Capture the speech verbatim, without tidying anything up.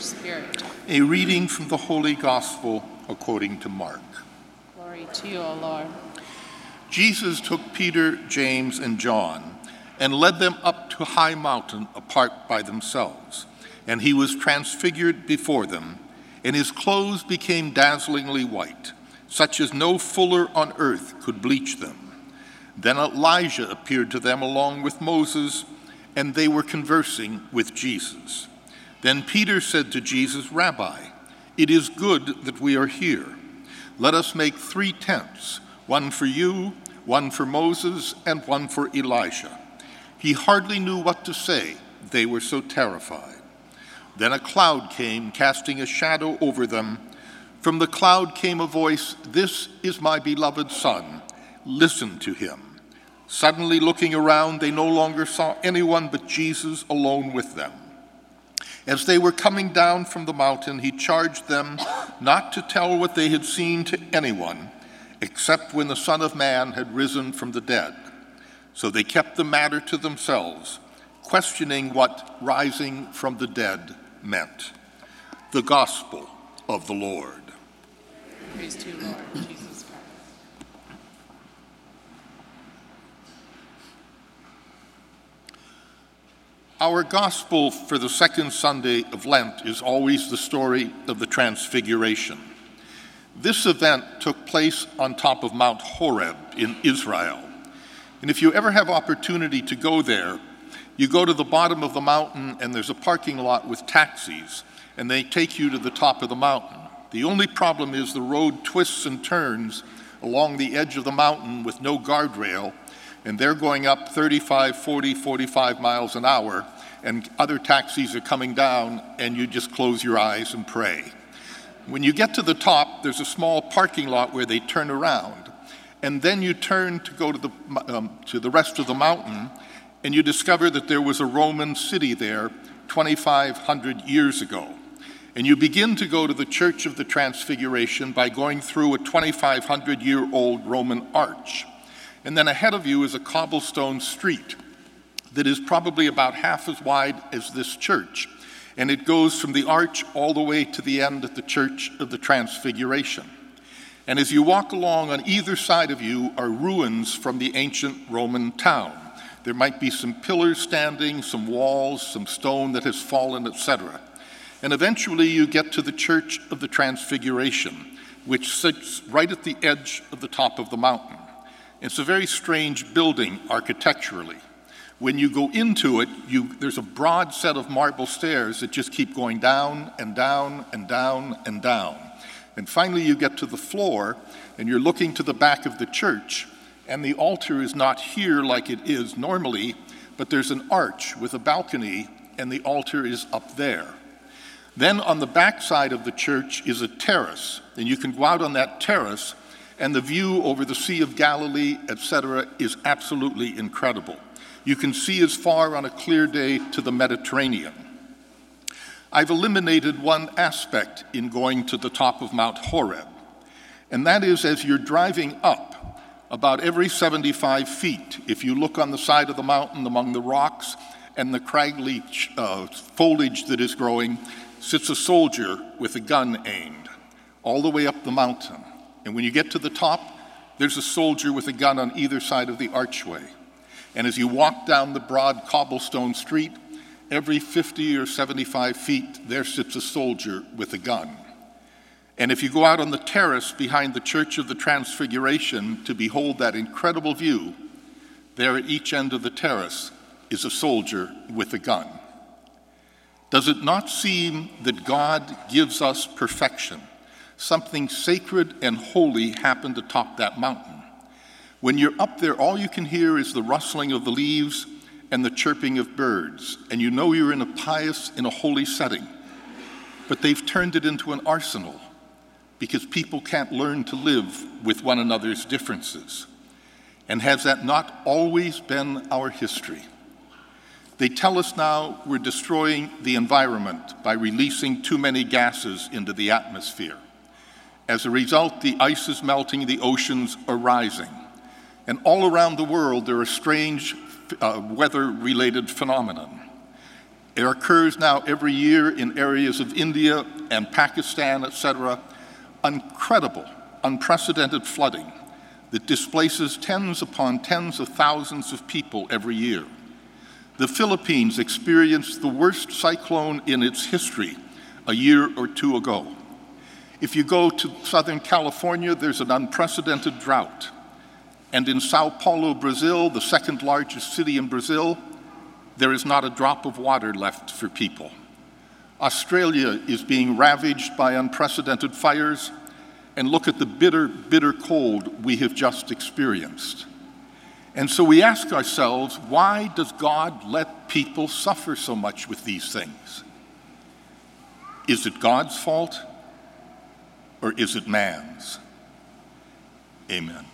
Spirit. A reading from the Holy Gospel according to Mark. Glory to you, O Lord. Jesus took Peter, James, and John and led them up to a high mountain apart by themselves. And he was transfigured before them, and his clothes became dazzlingly white, such as no fuller on earth could bleach them. Then Elijah appeared to them along with Moses, and they were conversing with Jesus. Then Peter said to Jesus, "Rabbi, it is good that we are here. Let us make three tents, one for you, one for Moses, and one for Elijah." He hardly knew what to say. They were so terrified. Then a cloud came, casting a shadow over them. From the cloud came a voice, "This is my beloved Son. Listen to him." Suddenly looking around, they no longer saw anyone but Jesus alone with them. As they were coming down from the mountain, he charged them not to tell what they had seen to anyone, except when the Son of Man had risen from the dead. So they kept the matter to themselves, questioning what rising from the dead meant. The Gospel of the Lord. Praise to you, Lord Jesus Christ. Our gospel for the second Sunday of Lent is always the story of the Transfiguration. This event took place on top of Mount Horeb in Israel. And if you ever have opportunity to go there, you go to the bottom of the mountain and there's a parking lot with taxis, and they take you to the top of the mountain. The only problem is the road twists and turns along the edge of the mountain with no guardrail, and they're going up thirty-five, forty, forty-five miles an hour, and other taxis are coming down, and you just close your eyes and pray. When you get to the top, there's a small parking lot where they turn around, and then you turn to go to the, um, to the rest of the mountain, and you discover that there was a Roman city there twenty-five hundred years ago. And you begin to go to the Church of the Transfiguration by going through a twenty-five hundred year old Roman arch. And then ahead of you is a cobblestone street that is probably about half as wide as this church. And it goes from the arch all the way to the end at the Church of the Transfiguration. And as you walk along, on either side of you are ruins from the ancient Roman town. There might be some pillars standing, some walls, some stone that has fallen, et cetera. And eventually you get to the Church of the Transfiguration, which sits right at the edge of the top of the mountain. It's a very strange building architecturally. When you go into it, you, there's a broad set of marble stairs that just keep going down and down and down and down. And finally you get to the floor, and you're looking to the back of the church, and the altar is not here like it is normally, but there's an arch with a balcony, and the altar is up there. Then on the back side of the church is a terrace, and you can go out on that terrace, and the view over the Sea of Galilee, et cetera, is absolutely incredible. You can see as far on a clear day to the Mediterranean. I've eliminated one aspect in going to the top of Mount Horeb, and that is as you're driving up, about every seventy-five feet, if you look on the side of the mountain among the rocks and the craggy uh, foliage that is growing, sits a soldier with a gun aimed all the way up the mountain. And when you get to the top, there's a soldier with a gun on either side of the archway. And as you walk down the broad cobblestone street, every fifty or seventy-five feet, there sits a soldier with a gun. And if you go out on the terrace behind the Church of the Transfiguration to behold that incredible view, there at each end of the terrace is a soldier with a gun. Does it not seem that God gives us perfection? Something sacred and holy happened atop that mountain. When you're up there, all you can hear is the rustling of the leaves and the chirping of birds, and you know you're in a pious, in a holy setting. But they've turned it into an arsenal because people can't learn to live with one another's differences. And has that not always been our history? They tell us now we're destroying the environment by releasing too many gases into the atmosphere. As a result, the ice is melting, the oceans are rising. And all around the world, there are strange uh, weather-related phenomena. It occurs now every year in areas of India and Pakistan, et cetera, incredible, unprecedented flooding that displaces tens upon tens of thousands of people every year. The Philippines experienced the worst cyclone in its history a year or two ago. If you go to Southern California, there's an unprecedented drought. And in Sao Paulo, Brazil, the second largest city in Brazil, there is not a drop of water left for people. Australia is being ravaged by unprecedented fires, and look at the bitter, bitter cold we have just experienced. And so we ask ourselves, why does God let people suffer so much with these things? Is it God's fault, or is it man's? Amen.